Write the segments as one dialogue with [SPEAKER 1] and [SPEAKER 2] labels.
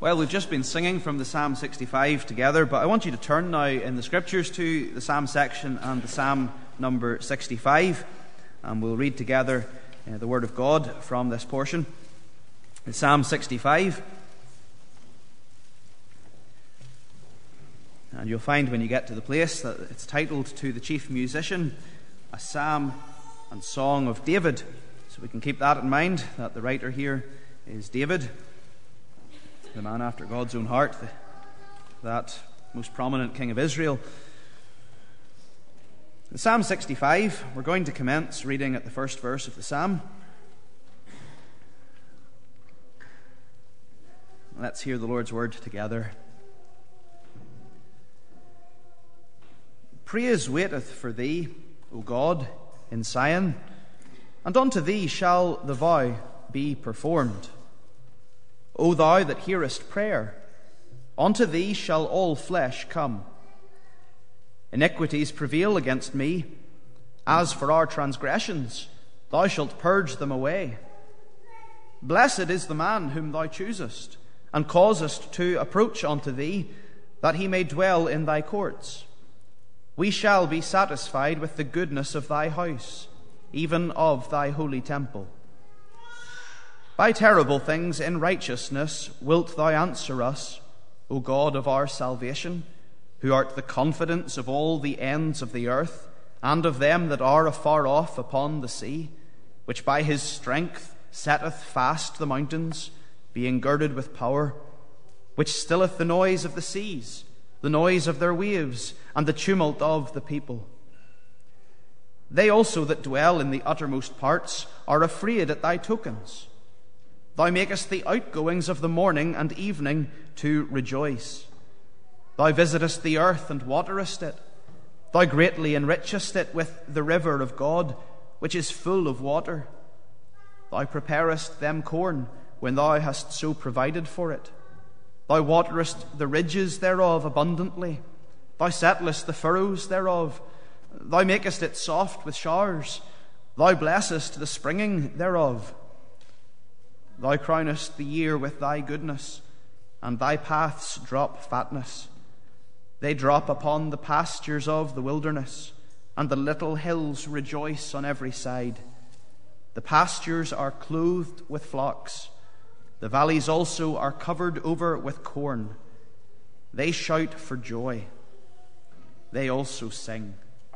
[SPEAKER 1] Well, we've just been singing from the Psalm 65 together, but I want you to turn now in the Scriptures to the Psalm section and the Psalm number 65, and we'll read together the Word of God from this portion. It's Psalm 65, and you'll find when you get to the place that it's titled "To the Chief Musician, a Psalm and Song of David." So we can keep that in mind, that the writer here is David, the man after God's own heart, that most prominent king of Israel. In Psalm 65, we're going to commence reading at the first verse of the psalm. Let's hear the Lord's word together. Praise waiteth for thee, O God, in Zion, and unto thee shall the vow be performed. O thou that hearest prayer, unto thee shall all flesh come. Iniquities prevail against me. As for our transgressions, thou shalt purge them away. Blessed is the man whom thou choosest, and causest to approach unto thee, that he may dwell in thy courts. We shall be satisfied with the goodness of thy house, even of thy holy temple. By terrible things in righteousness wilt thou answer us, O God of our salvation, who art the confidence of all the ends of the earth, and of them that are afar off upon the sea, which by his strength setteth fast the mountains, being girded with power, which stilleth the noise of the seas, the noise of their waves, and the tumult of the people. They also that dwell in the uttermost parts are afraid at thy tokens. Thou makest the outgoings of the morning and evening to rejoice. Thou visitest the earth and waterest it. Thou greatly enrichest it with the river of God, which is full of water. Thou preparest them corn when thou hast so provided for it. Thou waterest the ridges thereof abundantly. Thou settlest the furrows thereof. Thou makest it soft with showers. Thou blessest the springing thereof. Thou crownest the year with thy goodness, and thy paths drop fatness. They drop upon the pastures of the wilderness, and the little hills rejoice on every side. The pastures are clothed with flocks. The valleys also are covered over with corn. They shout for joy. They also sing.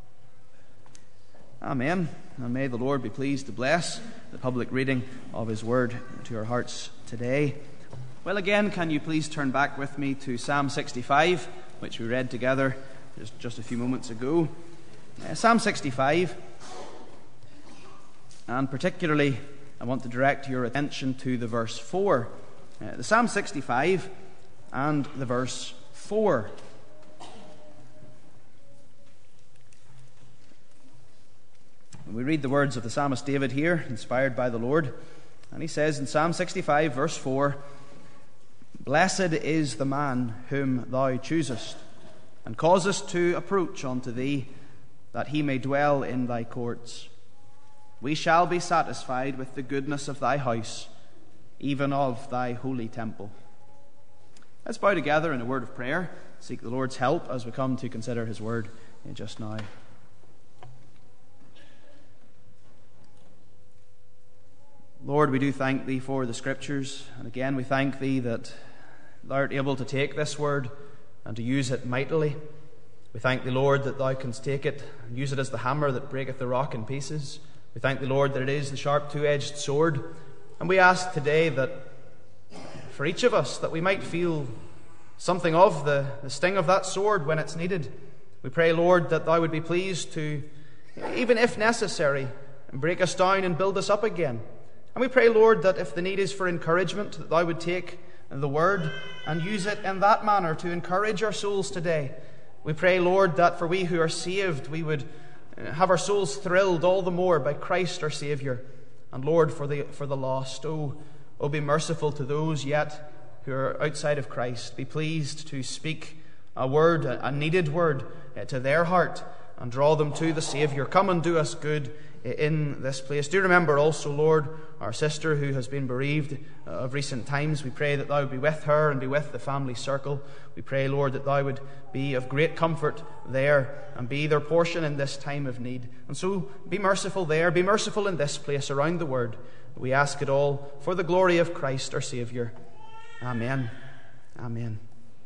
[SPEAKER 1] Amen. And may the Lord be pleased to bless the public reading of his word to our hearts today. Well, again, can you please turn back with me to Psalm 65, which we read together just a few moments ago. Psalm 65, and particularly I want to direct your attention to the verse 4. The Psalm 65 and the verse 4. We read the words of the psalmist David here, inspired by the Lord. And he says in Psalm 65, verse 4, Blessed is the man whom thou choosest, and causest to approach unto thee, that he may dwell in thy courts. We shall be satisfied with the goodness of thy house, even of thy holy temple. Let's bow together in a word of prayer, seek the Lord's help as we come to consider his word just now. Lord, we do thank thee for the Scriptures, and again we thank thee that thou art able to take this word and to use it mightily. We thank thee, Lord, that thou canst take it and use it as the hammer that breaketh the rock in pieces. We thank thee, Lord, that it is the sharp two-edged sword. And we ask today that for each of us, that we might feel something of the sting of that sword when it's needed. We pray, Lord, that thou would be pleased to, even if necessary, break us down and build us up again. And we pray, Lord, that if the need is for encouragement, that thou would take the word and use it in that manner to encourage our souls today. We pray, Lord, that for we who are saved, we would have our souls thrilled all the more by Christ our Saviour. And Lord, for the lost, oh, be merciful to those yet who are outside of Christ. Be pleased to speak a word, a needed word, to their heart and draw them to the Saviour. Come and do us good in this place. Do remember also, Lord, our sister who has been bereaved of recent times. We pray that Thou would be with her and be with the family circle. We pray, Lord, that Thou would be of great comfort there and be their portion in this time of need. And so be merciful there, be merciful in this place around the Word. We ask it all for the glory of Christ our Saviour. Amen. Amen.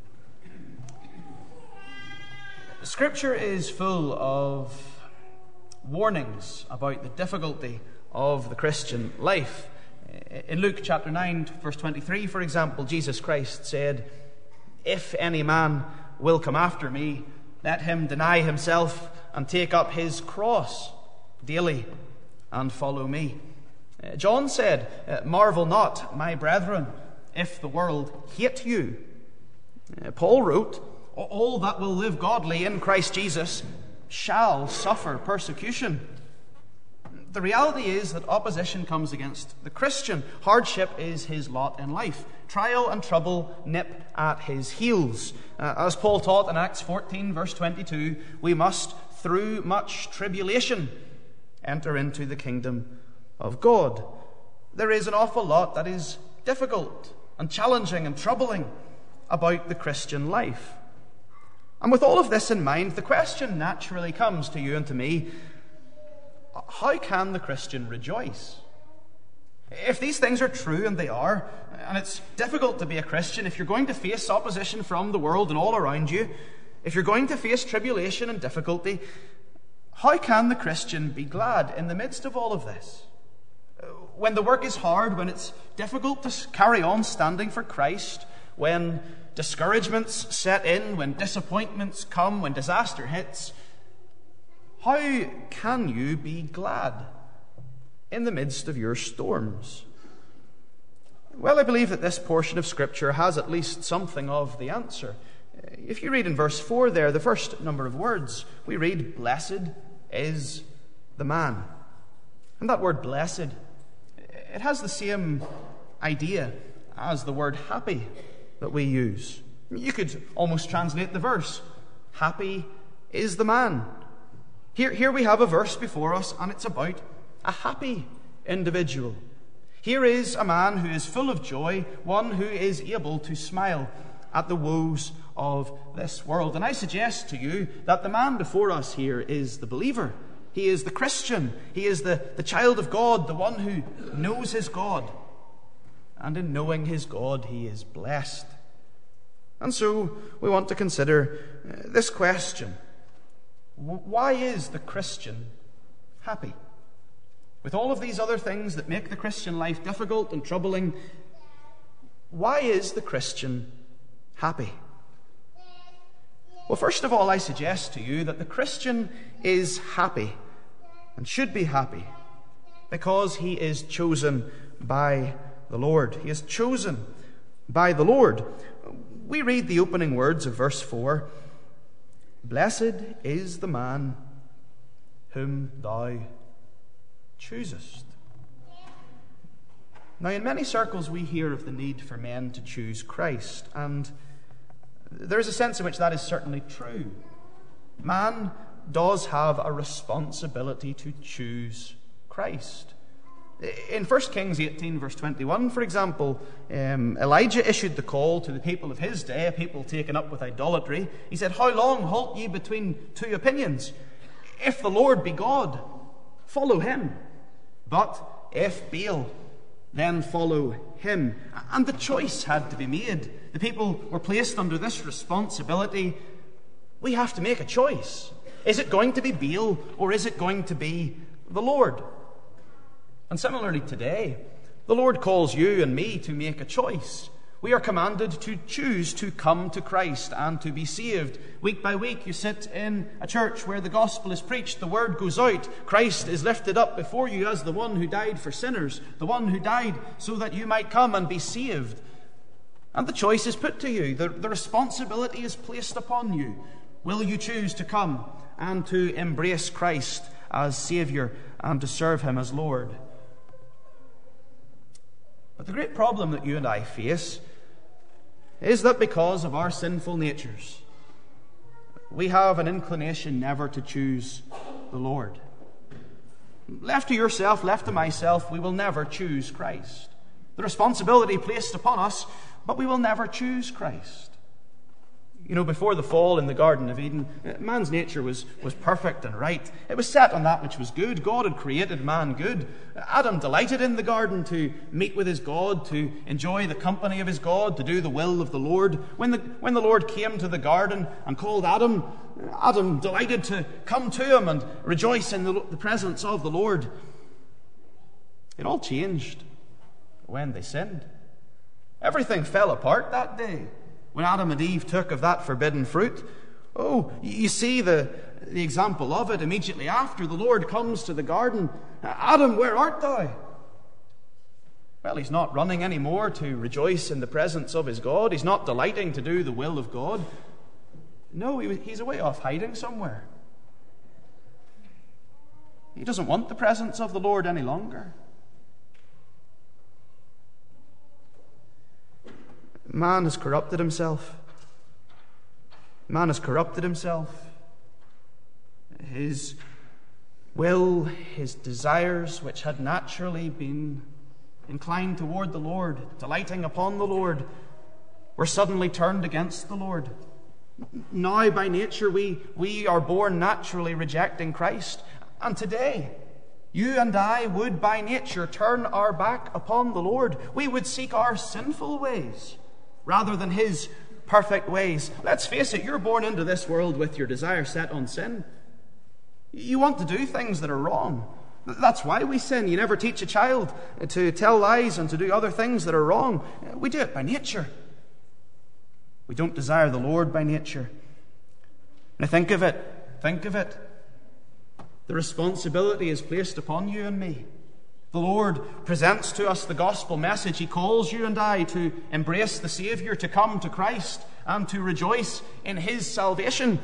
[SPEAKER 1] Scripture is full of warnings about the difficulty of the Christian life. In Luke chapter 9, verse 23, for example, Jesus Christ said, "If any man will come after me, let him deny himself and take up his cross daily and follow me." John said, "Marvel not, my brethren, if the world hate you." Paul wrote, "All that will live godly in Christ Jesus shall suffer persecution." The reality is that opposition comes against the Christian. Hardship is his lot in life. Trial and trouble nip at his heels. As Paul taught in Acts 14, verse 22, we must, through much tribulation, enter into the kingdom of God. There is an awful lot that is difficult and challenging and troubling about the Christian life. And with all of this in mind, the question naturally comes to you and to me, how can the Christian rejoice? If these things are true, and they are, and it's difficult to be a Christian, if you're going to face opposition from the world and all around you, if you're going to face tribulation and difficulty, how can the Christian be glad in the midst of all of this? When the work is hard, when it's difficult to carry on standing for Christ, when discouragements set in, when disappointments come, when disaster hits, how can you be glad in the midst of your storms? Well, I believe that this portion of Scripture has at least something of the answer. If you read in verse 4 there, the first number of words, we read, "Blessed is the man." And that word blessed, it has the same idea as the word happy that we use. You could almost translate the verse, "Happy is the man." Here we have a verse before us, and it's about a happy individual. Here is a man who is full of joy, one who is able to smile at the woes of this world. And I suggest to you that the man before us here is the believer. He is the Christian. He is the child of God, the one who knows his God. And in knowing his God, he is blessed. And so we want to consider this question. Why is the Christian happy? With all of these other things that make the Christian life difficult and troubling, why is the Christian happy? Well, first of all, I suggest to you that the Christian is happy and should be happy because he is chosen by the Lord. He is chosen by the Lord. We read the opening words of verse 4. "Blessed is the man whom thou choosest." Now, in many circles we hear of the need for men to choose Christ, and there is a sense in which that is certainly true. Man does have a responsibility to choose Christ. In 1 Kings 18, verse 21, for example, Elijah issued the call to the people of his day, a people taken up with idolatry. He said, "How long halt ye between two opinions? If the Lord be God, follow him. But if Baal, then follow him." And the choice had to be made. The people were placed under this responsibility. We have to make a choice. Is it going to be Baal or is it going to be the Lord? And similarly today, the Lord calls you and me to make a choice. We are commanded to choose to come to Christ and to be saved. Week by week, you sit in a church where the gospel is preached, the word goes out, Christ is lifted up before you as the one who died for sinners, the one who died so that you might come and be saved. And the choice is put to you. The responsibility is placed upon you. Will you choose to come and to embrace Christ as Saviour and to serve him as Lord? But the great problem that you and I face is that because of our sinful natures, we have an inclination never to choose the Lord. Left to yourself, left to myself, we will never choose Christ. The responsibility placed upon us, but we will never choose Christ. You know, before the fall in the Garden of Eden, man's nature was perfect and right. It was set on that which was good. God had created man good. Adam delighted in the garden to meet with his God, to enjoy the company of his God, to do the will of the Lord. When the Lord came to the garden and called Adam, Adam delighted to come to him and rejoice in the presence of the Lord. It all changed when they sinned. Everything fell apart that day when Adam and Eve took of that forbidden fruit. Oh, you see the example of it immediately after the Lord comes to the garden. Adam, where art thou? Well, he's not running anymore to rejoice in the presence of his God. He's not delighting to do the will of God. No, he's away off hiding somewhere. He doesn't want the presence of the Lord any longer. Man has corrupted himself. Man has corrupted himself. His will, his desires, which had naturally been inclined toward the Lord, delighting upon the Lord, were suddenly turned against the Lord. Now, by nature, we are born naturally rejecting Christ. And today, you and I would by nature turn our back upon the Lord. We would seek our sinful ways rather than his perfect ways. Let's face it, you're born into this world with your desire set on sin. You want to do things that are wrong. That's why we sin. You never teach a child to tell lies and to do other things that are wrong. We do it by nature. We don't desire the Lord by nature. Now think of it. The responsibility is placed upon you and me. The Lord presents to us the gospel message. He calls you and I to embrace the Savior, to come to Christ and to rejoice in his salvation.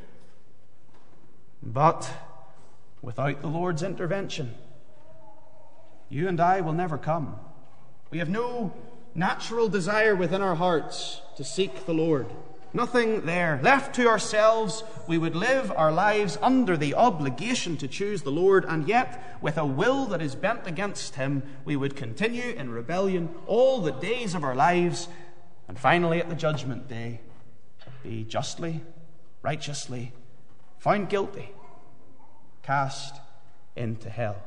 [SPEAKER 1] But without the Lord's intervention, you and I will never come. We have no natural desire within our hearts to seek the Lord. Nothing there. Left to ourselves, we would live our lives under the obligation to choose the Lord, and yet, with a will that is bent against him, we would continue in rebellion all the days of our lives, and finally at the judgment day, be justly, righteously found guilty, cast into hell.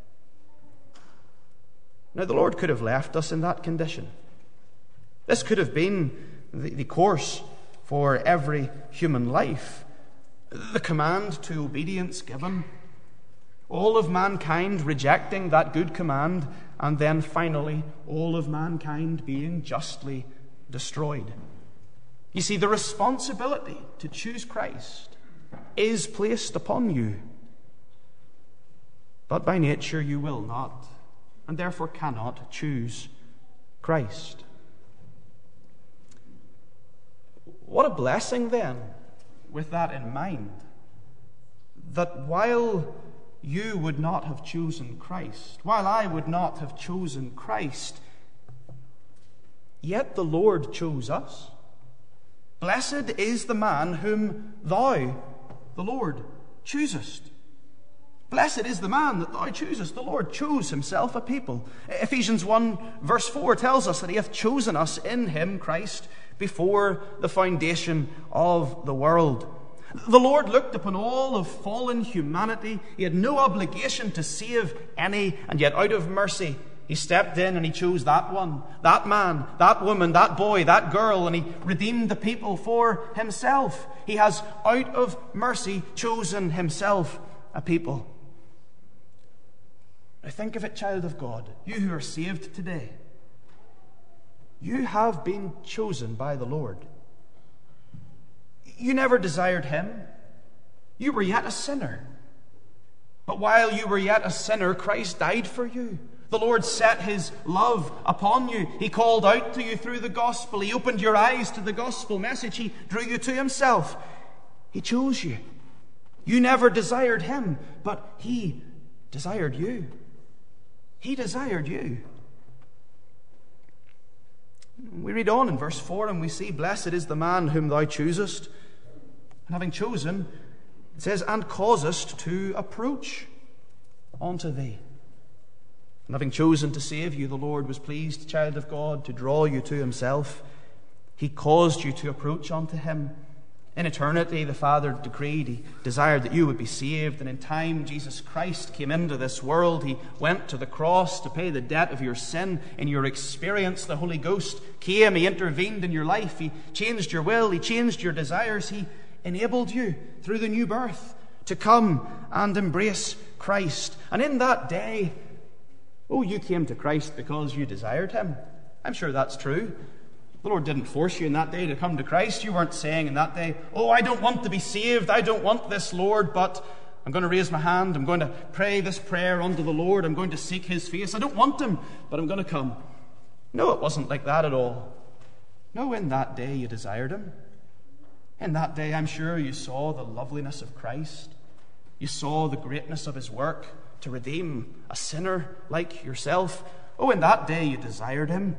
[SPEAKER 1] Now, the Lord could have left us in that condition. This could have been the course for every human life. The command to obedience given, all of mankind rejecting that good command, and then finally all of mankind being justly destroyed. You see, the responsibility to choose Christ is placed upon you. But by nature you will not, and therefore cannot choose Christ. What a blessing then, with that in mind, that while you would not have chosen Christ, while I would not have chosen Christ, yet the Lord chose us. Blessed is the man whom thou, the Lord, choosest. Blessed is the man that thou choosest. The Lord chose himself a people. Ephesians 1 verse 4 tells us that he hath chosen us in him, Christ, before the foundation of the world. The Lord looked upon all of fallen humanity. He had no obligation to save any, and yet out of mercy he stepped in and he chose that one, that man, that woman, that boy, that girl, and he redeemed the people for himself. He has, out of mercy, chosen himself a people. Now think of it, child of God, you who are saved today. You have been chosen by the Lord. You never desired him. You were yet a sinner. But while you were yet a sinner, Christ died for you. The Lord set his love upon you. He called out to you through the gospel. He opened your eyes to the gospel message. He drew you to himself. He chose you. You never desired him, but he desired you. He desired you. We read on in verse 4 and we see, blessed is the man whom thou choosest. And having chosen, it says, and causest to approach. unto thee. And having chosen to save you, the Lord was pleased, child of God, to draw you to himself. He caused you to approach unto him. In eternity, the Father decreed, he desired that you would be saved. And in time, Jesus Christ came into this world. He went to the cross to pay the debt of your sin. In your experience, the Holy Ghost came. He intervened in your life. He changed your will. He changed your desires. He enabled you through the new birth to come and embrace Christ. And in that day, you came to Christ because you desired him. I'm sure that's true. The Lord didn't force you in that day to come to Christ. You weren't saying in that day, I don't want to be saved. I don't want this, Lord, but I'm going to raise my hand. I'm going to pray this prayer unto the Lord. I'm going to seek his face. I don't want him, but I'm going to come. No, it wasn't like that at all. No, in that day you desired him. In that day, I'm sure you saw the loveliness of Christ. You saw the greatness of his work to redeem a sinner like yourself. In that day you desired him.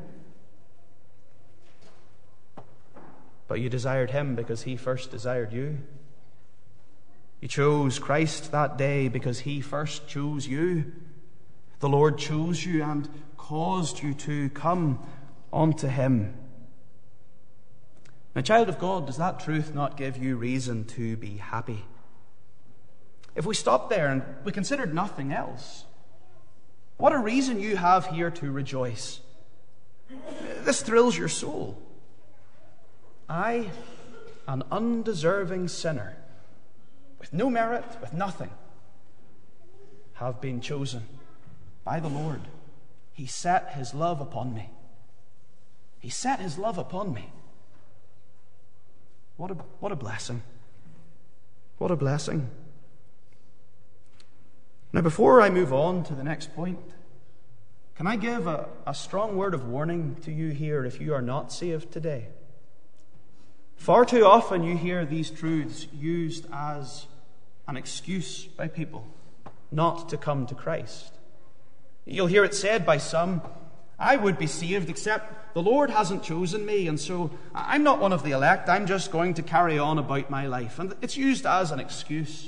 [SPEAKER 1] But you desired him because he first desired you. You chose Christ that day because he first chose you. The Lord chose you and caused you to come unto him. Now, child of God, does that truth not give you reason to be happy? If we stop there and we considered nothing else, what a reason you have here to rejoice. This thrills your soul. I, an undeserving sinner, with no merit, with nothing, have been chosen by the Lord. He set his love upon me. He set his love upon me. What a blessing. What a blessing. Now, before I move on to the next point, can I give a strong word of warning to you here if you are not saved today? Far too often you hear these truths used as an excuse by people not to come to Christ. You'll hear it said by some, I would be saved except the Lord hasn't chosen me, and so I'm not one of the elect. I'm just going to carry on about my life. And it's used as an excuse.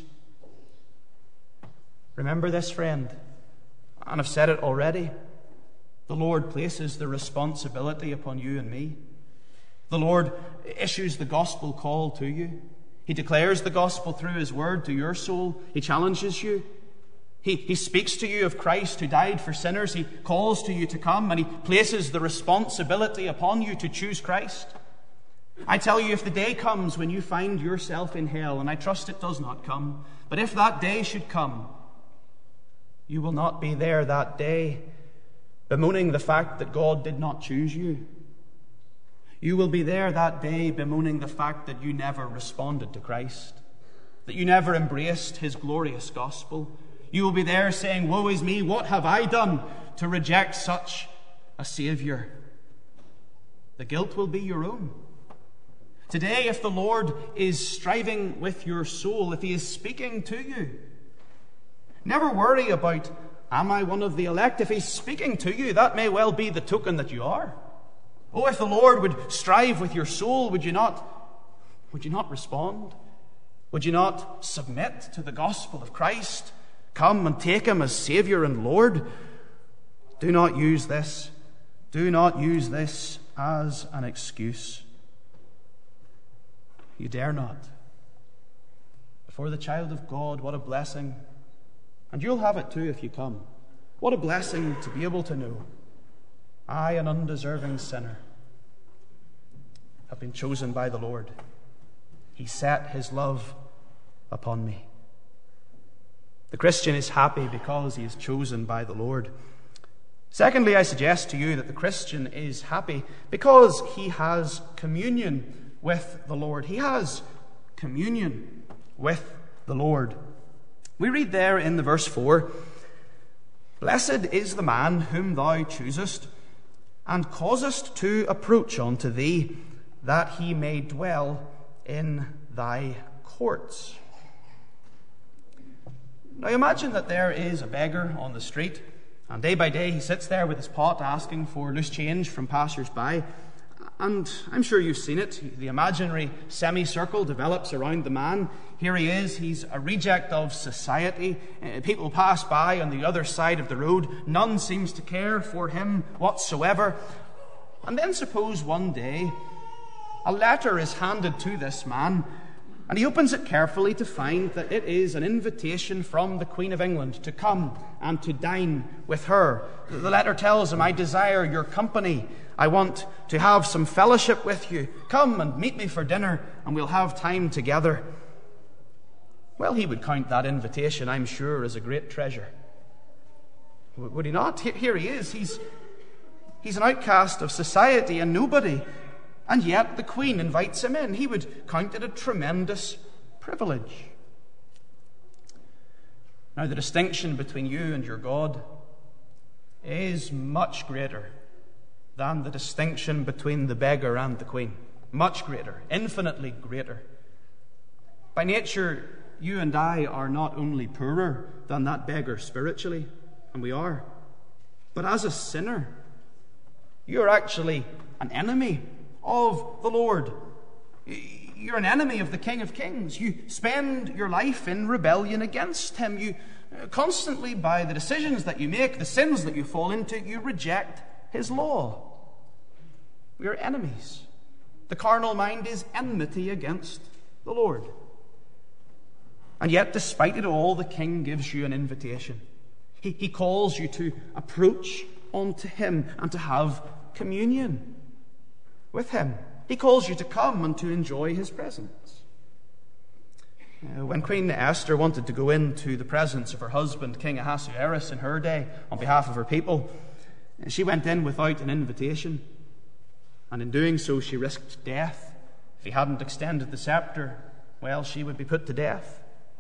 [SPEAKER 1] Remember this, friend, and I've said it already. The Lord places the responsibility upon you and me. The Lord issues the gospel call to you. He declares the gospel through his word to your soul. He challenges you. He speaks to you of Christ who died for sinners. He calls to you to come, and he places the responsibility upon you to choose Christ. I tell you, if the day comes when you find yourself in hell, and I trust it does not come, but if that day should come, you will not be there that day bemoaning the fact that God did not choose you. You will be there that day bemoaning the fact that you never responded to Christ, that you never embraced his glorious gospel. You will be there saying, woe is me, what have I done to reject such a Savior? The guilt will be your own. Today, if the Lord is striving with your soul, if he is speaking to you, never worry about, am I one of the elect? If he's speaking to you, that may well be the token that you are. If the Lord would strive with your soul, would you not respond? Would you not submit to the gospel of Christ? Come and take him as Savior and Lord? Do not use this. Do not use this as an excuse. You dare not. For the child of God, what a blessing. And you'll have it too if you come. What a blessing to be able to know, I, an undeserving sinner, have been chosen by the Lord. He set his love upon me. The Christian is happy because he is chosen by the Lord. Secondly, I suggest to you that the Christian is happy because he has communion with the Lord. He has communion with the Lord. We read there in the verse 4, Blessed is the man whom thou choosest, and causest to approach unto thee, that he may dwell in thy courts. Now imagine that there is a beggar on the street, and day by day he sits there with his pot asking for loose change from passers-by. And I'm sure you've seen it. The imaginary semicircle develops around the man. Here he is. He's a reject of society. People pass by on the other side of the road. None seems to care for him whatsoever. And then suppose one day a letter is handed to this man, and he opens it carefully to find that it is an invitation from the Queen of England to come and to dine with her. The letter tells him, "I desire your company. I want to have some fellowship with you. Come and meet me for dinner, and we'll have time together." Well, he would count that invitation, I'm sure, as a great treasure. Would he not? Here he is. He's an outcast of society and nobody. And yet the Queen invites him in. He would count it a tremendous privilege. Now, the distinction between you and your God is much greater than the distinction between the beggar and the Queen. Much greater, infinitely greater. By nature, you and I are not only poorer than that beggar spiritually, and we are, but as a sinner, you're actually an enemy of the Lord. You're an enemy of the King of Kings. You spend your life in rebellion against him. You constantly, by the decisions that you make, the sins that you fall into, you reject his law. We are enemies. The carnal mind is enmity against the Lord. And yet, despite it all, the King gives you an invitation. He calls you to approach unto him and to have communion with him. He calls you to come and to enjoy his presence. When Queen Esther wanted to go into the presence of her husband, King Ahasuerus, in her day, on behalf of her people, she went in without an invitation. And in doing so, she risked death. If he hadn't extended the scepter, well, she would be put to death.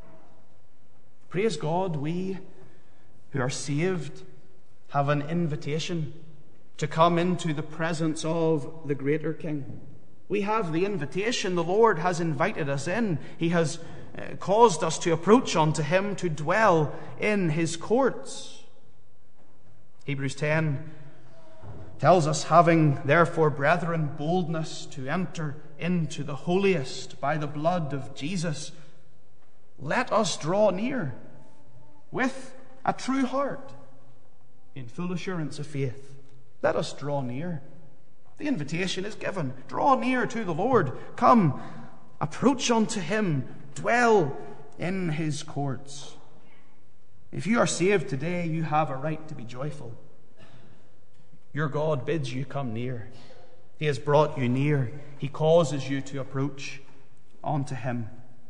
[SPEAKER 1] Praise God, we who are saved have an invitation to come into the presence of the greater King. We have the invitation. The Lord has invited us in. He has caused us to approach unto him, to dwell in his courts. Hebrews 10 tells us, "Having therefore, brethren, boldness to enter into the holiest by the blood of Jesus, let us draw near with a true heart in full assurance of faith." Let us draw near. The invitation is given. Draw near to the Lord. Come, approach unto him. Dwell in his courts. If you are saved today, you have a right to be joyful. Your God bids you come near. He has brought you near. He causes you to approach unto him.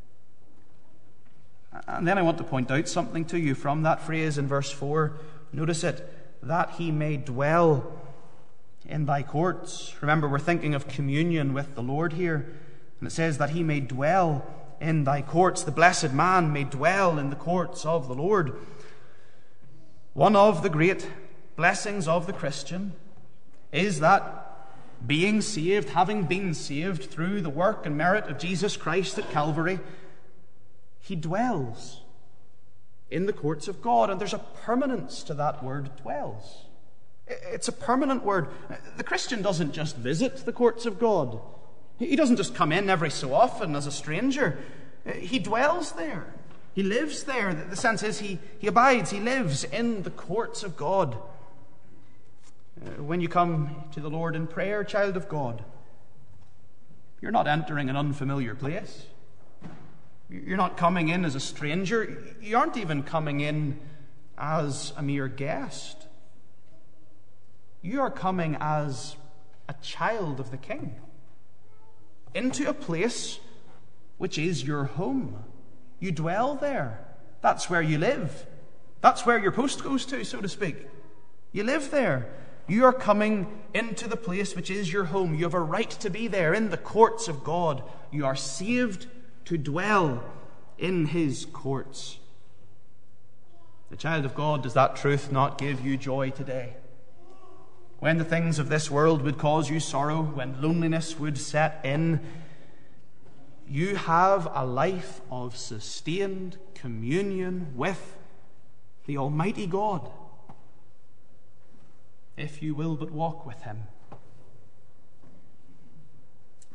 [SPEAKER 1] And then I want to point out something to you from that phrase in verse 4. Notice it. That he may dwell in thy courts. Remember, we're thinking of communion with the Lord here. And it says that he may dwell in thy courts. The blessed man may dwell in the courts of the Lord. One of the great blessings of the Christian is that being saved, having been saved through the work and merit of Jesus Christ at Calvary, he dwells in the courts of God. And there's a permanence to that word, dwells. It's a permanent word. The Christian doesn't just visit the courts of God. He doesn't just come in every so often as a stranger. He dwells there. He lives there. The sense is he abides, he lives in the courts of God. When you come to the Lord in prayer, child of God, you're not entering an unfamiliar place. You're not coming in as a stranger. You aren't even coming in as a mere guest. You are coming as a child of the King into a place which is your home. You dwell there. That's where you live. That's where your post goes to, so to speak. You live there. You are coming into the place which is your home. You have a right to be there in the courts of God. You are saved to dwell in his courts. The child of God, does that truth not give you joy today? When the things of this world would cause you sorrow, when loneliness would set in, you have a life of sustained communion with the Almighty God, if you will but walk with him.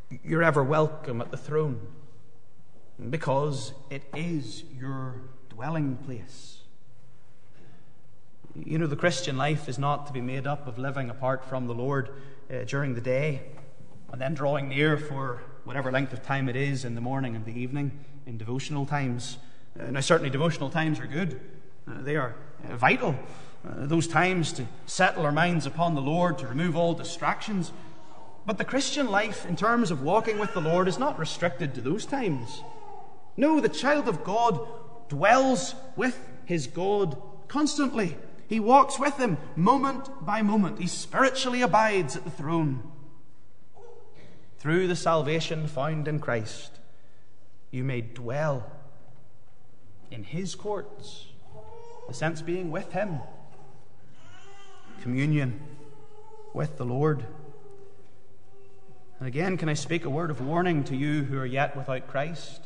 [SPEAKER 1] you're ever welcome at the throne, because it is your dwelling place. You know, the Christian life is not to be made up of living apart from the Lord during the day and then drawing near for whatever length of time it is in the morning and the evening in devotional times. Now, certainly devotional times are good. They are vital. Those times to settle our minds upon the Lord, to remove all distractions. But the Christian life, in terms of walking with the Lord, is not restricted to those times. No, the child of God dwells with his God constantly. He walks with him moment by moment. He spiritually abides at the throne. Through the salvation found in Christ, you may dwell in his courts. The sense being with him. Communion with the Lord. And again, can I speak a word of warning to you who are yet without Christ?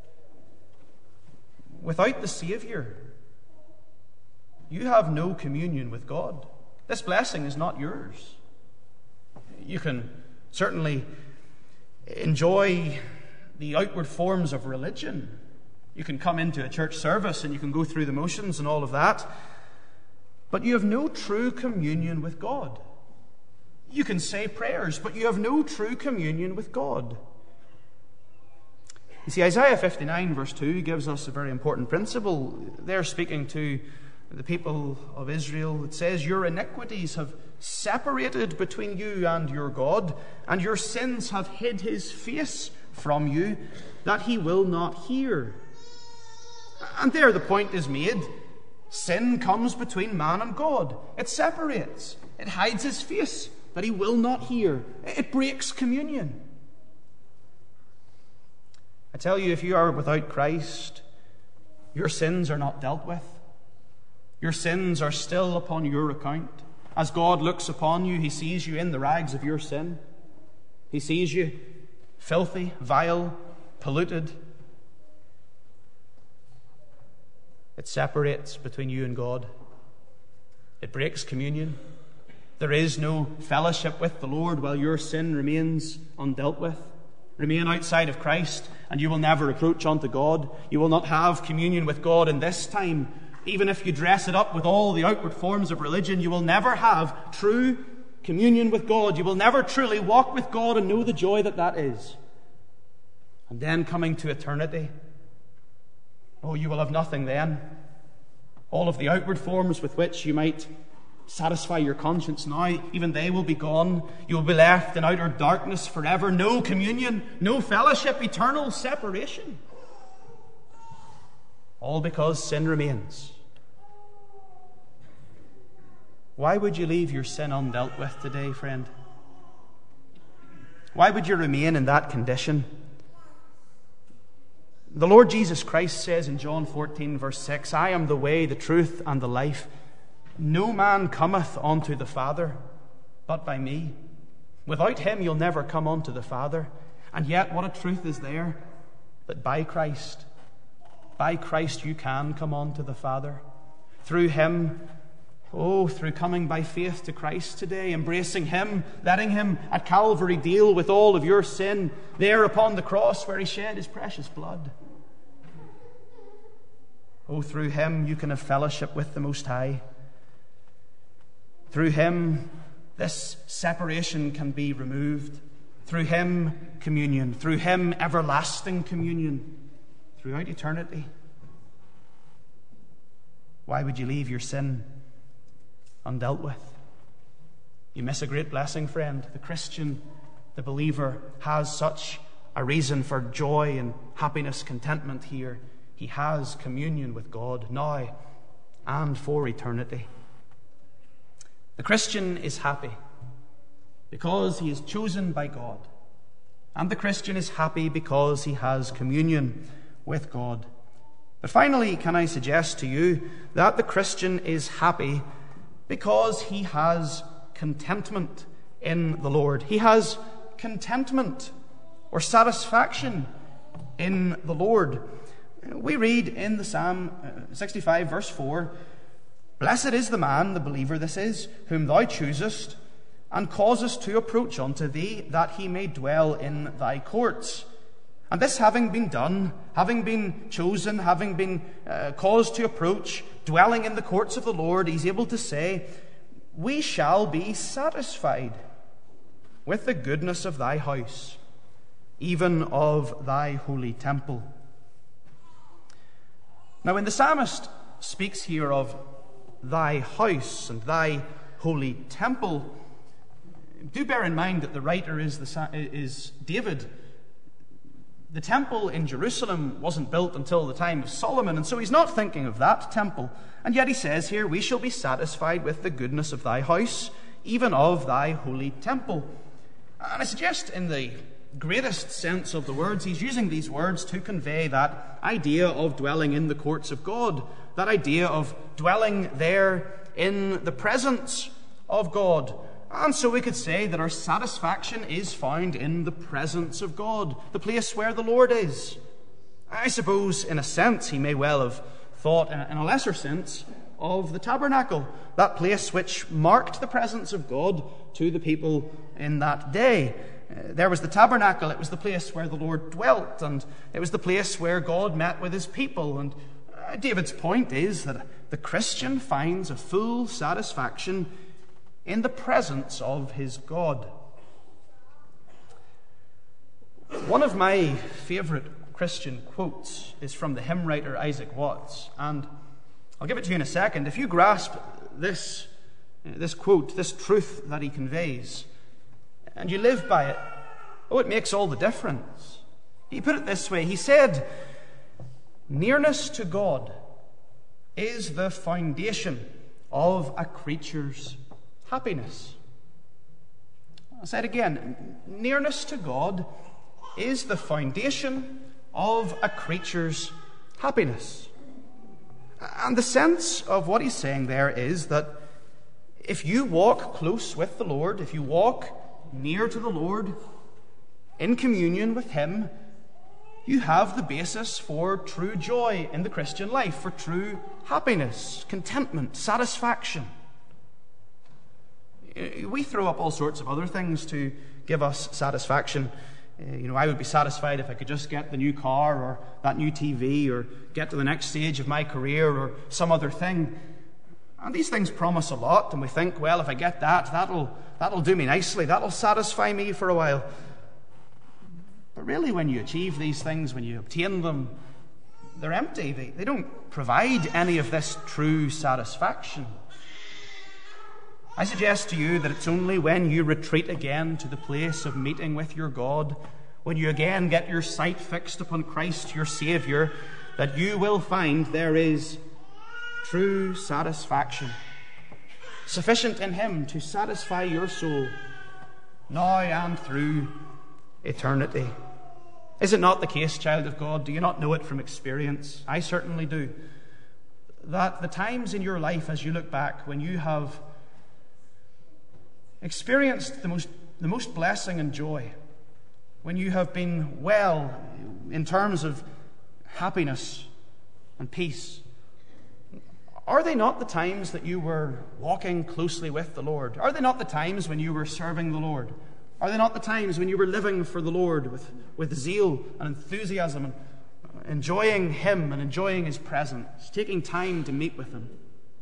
[SPEAKER 1] Without the Savior, you have no communion with God. This blessing is not yours. You can certainly enjoy the outward forms of religion. You can come into a church service and you can go through the motions and all of that. But you have no true communion with God. You can say prayers, but you have no true communion with God. You see, Isaiah 59 verse 2 gives us a very important principle. They're speaking to the people of Israel. It says, your iniquities have separated between you and your God, and your sins have hid his face from you, that he will not hear. And there the point is made. Sin comes between man and God. It separates. It hides his face, that he will not hear. It breaks communion. I tell you, if you are without Christ, your sins are not dealt with. Your sins are still upon your account. As God looks upon you, he sees you in the rags of your sin. He sees you filthy, vile, polluted. It separates between you and God. It breaks communion. There is no fellowship with the Lord while your sin remains undealt with. Remain outside of Christ, and you will never approach unto God. You will not have communion with God in this time. Even if you dress it up with all the outward forms of religion, you will never have true communion with God. You will never truly walk with God and know the joy that that is. And then coming to eternity, oh, you will have nothing then. All of the outward forms with which you might satisfy your conscience now, even they will be gone. You will be left in outer darkness forever. No communion, no fellowship, eternal separation. All because sin remains. Why would you leave your sin undealt with today, friend? Why would you remain in that condition? The Lord Jesus Christ says in John 14 verse 6, I am the way, the truth, and the life. No man cometh unto the Father but by me. Without him you'll never come unto the Father. And yet what a truth is there, that by Christ you can come unto the Father. Through him, through coming by faith to Christ today, embracing him, letting him at Calvary deal with all of your sin there upon the cross where he shed his precious blood. Through him you can have fellowship with the Most High. Through him this separation can be removed. Through him communion. Through him everlasting communion throughout eternity. Why would you leave your sin undealt with? You miss a great blessing, friend. The Christian, the believer, has such a reason for joy and happiness, contentment here. He has communion with God now and for eternity. The Christian is happy because he is chosen by God. And the Christian is happy because he has communion with God. But finally, can I suggest to you that the Christian is happy because he has contentment in the Lord. He has contentment or satisfaction in the Lord. We read in the Psalm 65 verse 4, Blessed is the man, the believer this is, whom thou choosest, and cause us to approach unto thee, that he may dwell in thy courts. And this having been done, having been chosen, having been caused to approach, dwelling in the courts of the Lord, he's able to say, we shall be satisfied with the goodness of thy house, even of thy holy temple. Now, when the psalmist speaks here of thy house and thy holy temple, do bear in mind that the writer is David. The temple in Jerusalem wasn't built until the time of Solomon, and so he's not thinking of that temple. And yet he says here, we shall be satisfied with the goodness of thy house, even of thy holy temple. And I suggest in the greatest sense of the words, he's using these words to convey that idea of dwelling in the courts of God, that idea of dwelling there in the presence of God. And so we could say that our satisfaction is found in the presence of God, the place where the Lord is. I suppose, in a sense, he may well have thought, in a lesser sense, of the tabernacle, that place which marked the presence of God to the people in that day. There was the tabernacle, it was the place where the Lord dwelt, and it was the place where God met with his people. And David's point is that the Christian finds a full satisfaction in the presence of his God. One of my favorite Christian quotes is from the hymn writer Isaac Watts, and I'll give it to you in a second. If you grasp this quote, this truth that he conveys, and you live by it, it makes all the difference. He put it this way. He said, nearness to God is the foundation of a creature's happiness. I'll say it again. Nearness to God is the foundation of a creature's happiness. And the sense of what he's saying there is that if you walk close with the Lord, if you walk near to the Lord, in communion with him, you have the basis for true joy in the Christian life, for true happiness, contentment, satisfaction. We throw up all sorts of other things to give us satisfaction. I would be satisfied if I could just get the new car or that new TV or get to the next stage of my career or some other thing. And these things promise a lot, and we think, well, if I get that, that'll do me nicely, that'll satisfy me for a while. But really, when you achieve these things, when you obtain them, they're empty. They don't provide any of this true satisfaction. I suggest to you that it's only when you retreat again to the place of meeting with your God, when you again get your sight fixed upon Christ, your Saviour, that you will find there is true satisfaction, sufficient in him to satisfy your soul, now and through eternity. Is it not the case, child of God? Do you not know it from experience? I certainly do. That the times in your life, as you look back, when you have experienced the most blessing and joy, when you have been well in terms of happiness and peace, are they not the times that you were walking closely with the Lord? Are they not the times when you were serving the Lord? Are they not the times when you were living for the Lord with zeal and enthusiasm and enjoying him and enjoying his presence, taking time to meet with him?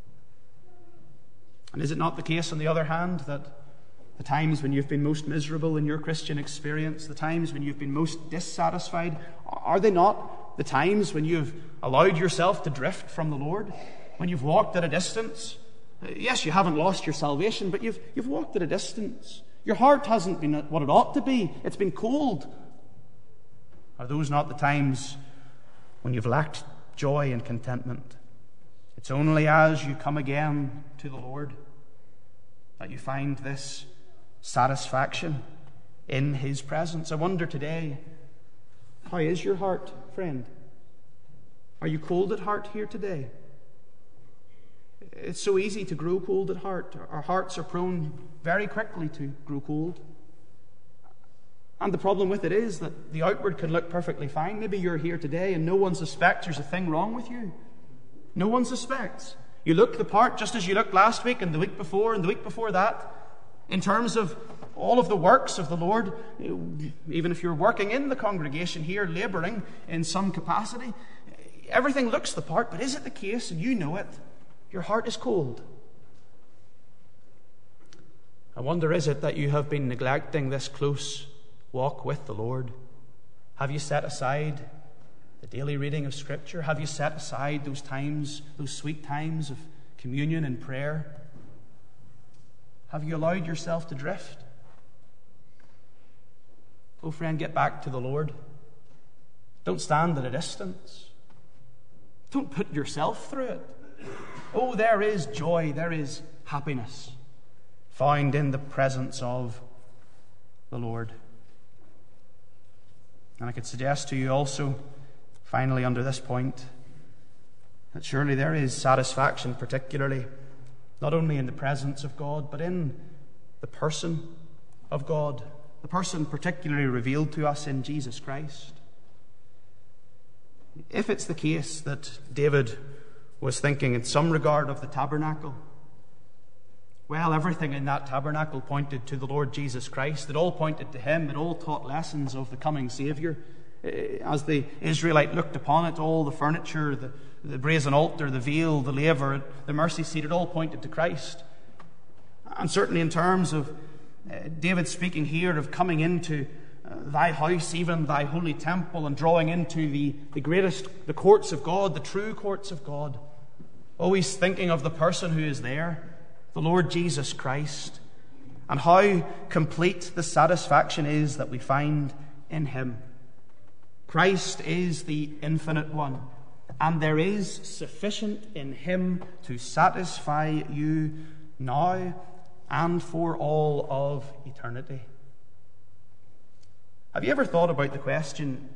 [SPEAKER 1] And is it not the case, on the other hand, that the times when you've been most miserable in your Christian experience, the times when you've been most dissatisfied, are they not the times when you've allowed yourself to drift from the Lord? When you've walked at a distance? Yes, you haven't lost your salvation, but you've walked at a distance. Your heart hasn't been what it ought to be. It's been cold. Are those not the times when you've lacked joy and contentment? It's only as you come again to the Lord that you find this satisfaction in his presence. I wonder today, how is your heart, friend? Are you cold at heart here today? It's so easy to grow cold at heart. Our hearts are prone very quickly to grow cold. And the problem with it is that the outward can look perfectly fine. Maybe you're here today and no one suspects there's a thing wrong with you. No one suspects. You look the part just as you looked last week and the week before and the week before that. In terms of all of the works of the Lord, even if you're working in the congregation here, laboring in some capacity, everything looks the part, but is it the case, and you know it, your heart is cold? I wonder, is it that you have been neglecting this close walk with the Lord? Have you set aside the daily reading of Scripture? Have you set aside those times, those sweet times of communion and prayer? Have you allowed yourself to drift? Oh, friend, get back to the Lord. Don't stand at a distance. Don't put yourself through it. Oh, there is joy, there is happiness found in the presence of the Lord. And I could suggest to you also, finally, under this point, that surely there is satisfaction, particularly, not only in the presence of God, but in the person of God, the person particularly revealed to us in Jesus Christ. If it's the case that David was thinking in some regard of the tabernacle, well, everything in that tabernacle pointed to the Lord Jesus Christ. It all pointed to him. It all taught lessons of the coming Saviour. As the Israelite looked upon it, all the furniture, the brazen altar, the veil, the laver, the mercy seat, it all pointed to Christ. And certainly in terms of David speaking here of coming into thy house, even thy holy temple, and drawing into the courts of God, the true courts of God, always thinking of the person who is there, the Lord Jesus Christ, and how complete the satisfaction is that we find in him. Christ is the infinite one, and there is sufficient in him to satisfy you now and for all of eternity. Have you ever thought about the question,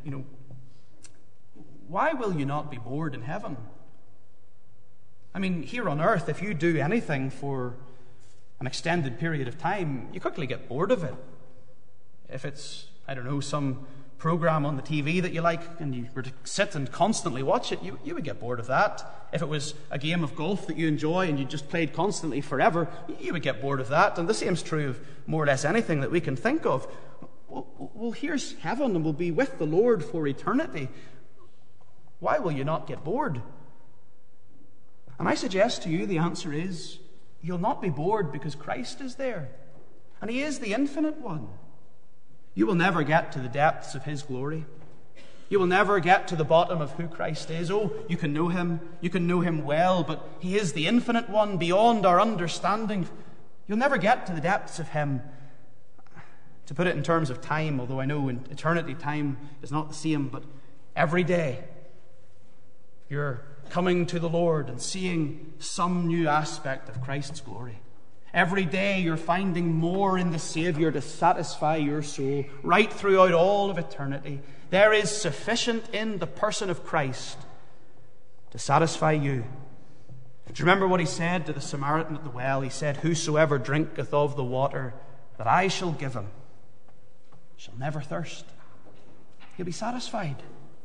[SPEAKER 1] why will you not be bored in heaven? I mean, here on earth, if you do anything for an extended period of time, you quickly get bored of it. If it's, some program on the TV that you like, and you were to sit and constantly watch it, you would get bored of that. If it was a game of golf that you enjoy and you just played constantly forever, you would get bored of that. And the same is true of more or less anything that we can think of. Well, here's heaven, and we'll be with the Lord for eternity. Why will you not get bored? And I suggest to you the answer is, you'll not be bored because Christ is there. And he is the infinite one. You will never get to the depths of his glory. You will never get to the bottom of who Christ is. Oh, you can know him well, but he is the infinite one beyond our understanding. You'll never get to the depths of him. To put it in terms of time, although I know in eternity time is not the same, but every day you're coming to the Lord and seeing some new aspect of Christ's glory. Every day you're finding more in the Saviour to satisfy your soul right throughout all of eternity. There is sufficient in the person of Christ to satisfy you. Do you remember what he said to the Samaritan at the well? He said, "Whosoever drinketh of the water that I shall give him shall never thirst." He'll be satisfied.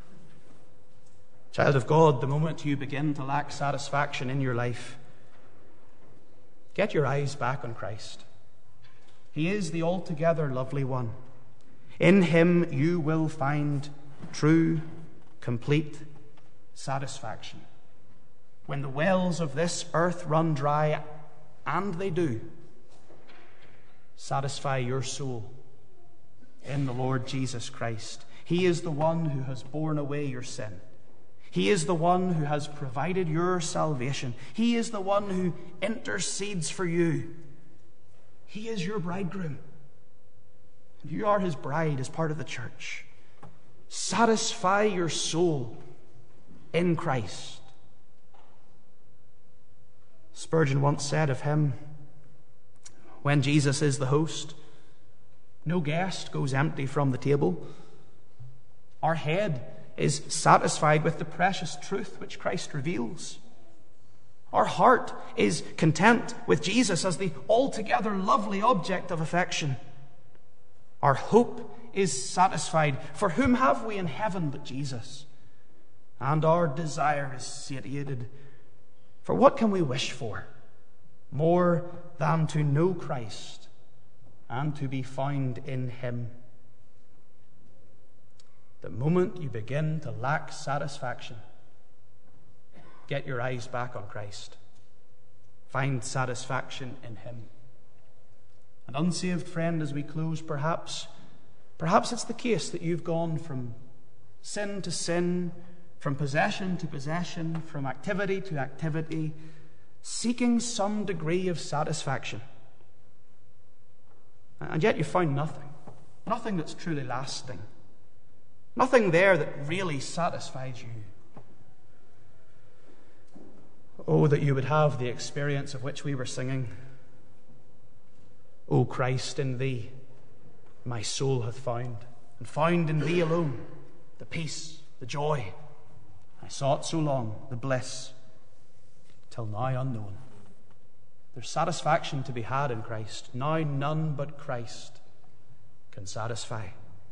[SPEAKER 1] Child of God, the moment you begin to lack satisfaction in your life, get your eyes back on Christ. He is the altogether lovely one. In him you will find true, complete satisfaction. When the wells of this earth run dry, and they do, satisfy your soul in the Lord Jesus Christ. He is the one who has borne away your sin. He is the one who has provided your salvation. He is the one who intercedes for you. He is your bridegroom. You are his bride as part of the church. Satisfy your soul in Christ. Spurgeon once said of him, when Jesus is the host, no guest goes empty from the table. Our head is satisfied with the precious truth which Christ reveals. Our heart is content with Jesus as the altogether lovely object of affection. Our hope is satisfied. For whom have we in heaven but Jesus? And our desire is satiated. For what can we wish for more than to know Christ
[SPEAKER 2] and to be found in him. The moment you begin to lack satisfaction, get your eyes back on Christ. Find satisfaction in him. And unsaved friend, as we close, perhaps it's the case that you've gone from sin to sin, from possession to possession, from activity to activity, seeking some degree of satisfaction. And yet you found nothing that's truly lasting, nothing there that really satisfies you. Oh, that you would have the experience of which we were singing. O Christ, in thee my soul hath found, and found in thee alone the peace, the joy I sought so long, the bliss till now unknown. There's satisfaction to be had in Christ. Now none but Christ can satisfy.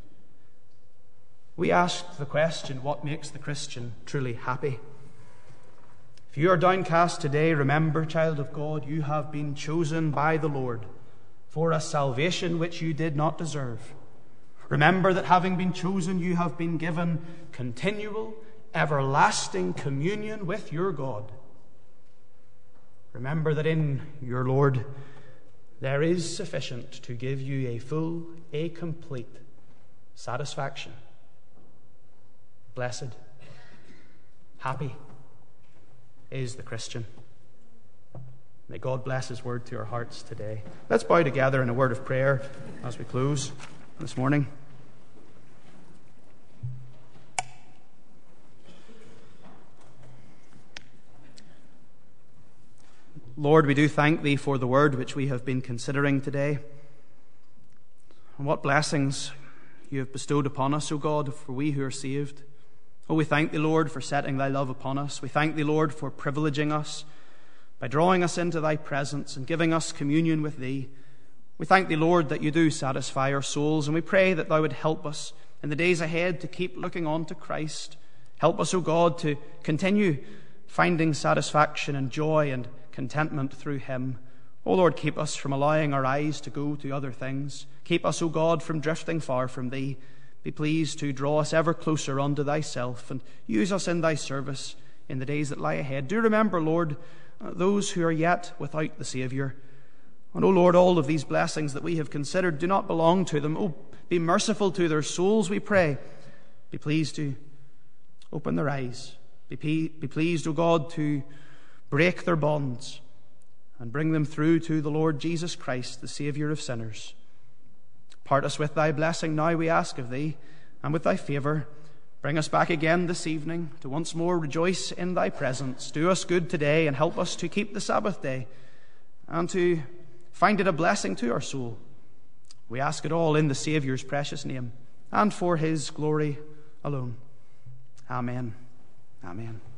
[SPEAKER 2] We ask the question, what makes the Christian truly happy? If you are downcast today, remember, child of God, you have been chosen by the Lord for a salvation which you did not deserve. Remember that having been chosen, you have been given continual, everlasting communion with your God. Remember that in your Lord there is sufficient to give you a full, a complete satisfaction. Blessed, happy is the Christian. May God bless his word to our hearts today. Let's bow together in a word of prayer as we close this morning. Lord, we do thank thee for the word which we have been considering today. And what blessings you have bestowed upon us, O God, for we who are saved. Oh, we thank thee, Lord, for setting thy love upon us. We thank thee, Lord, for privileging us by drawing us into thy presence and giving us communion with thee. We thank thee, Lord, that you do satisfy our souls, and we pray that thou would help us in the days ahead to keep looking on to Christ. Help us, O God, to continue finding satisfaction and joy and contentment through him. O Lord, keep us from allowing our eyes to go to other things. Keep us, O God, from drifting far from thee. Be pleased to draw us ever closer unto thyself and use us in thy service in the days that lie ahead. Do remember, Lord, those who are yet without the Saviour. And, O Lord, all of these blessings that we have considered do not belong to them. Oh, be merciful to their souls, we pray. Be pleased to open their eyes. Be pleased, O God, to break their bonds and bring them through to the Lord Jesus Christ, the Saviour of sinners. Part us with thy blessing now, we ask of thee, and with thy favour. Bring us back again this evening to once more rejoice in thy presence. Do us good today and help us to keep the Sabbath day and to find it a blessing to our soul. We ask it all in the Saviour's precious name and for his glory alone. Amen. Amen.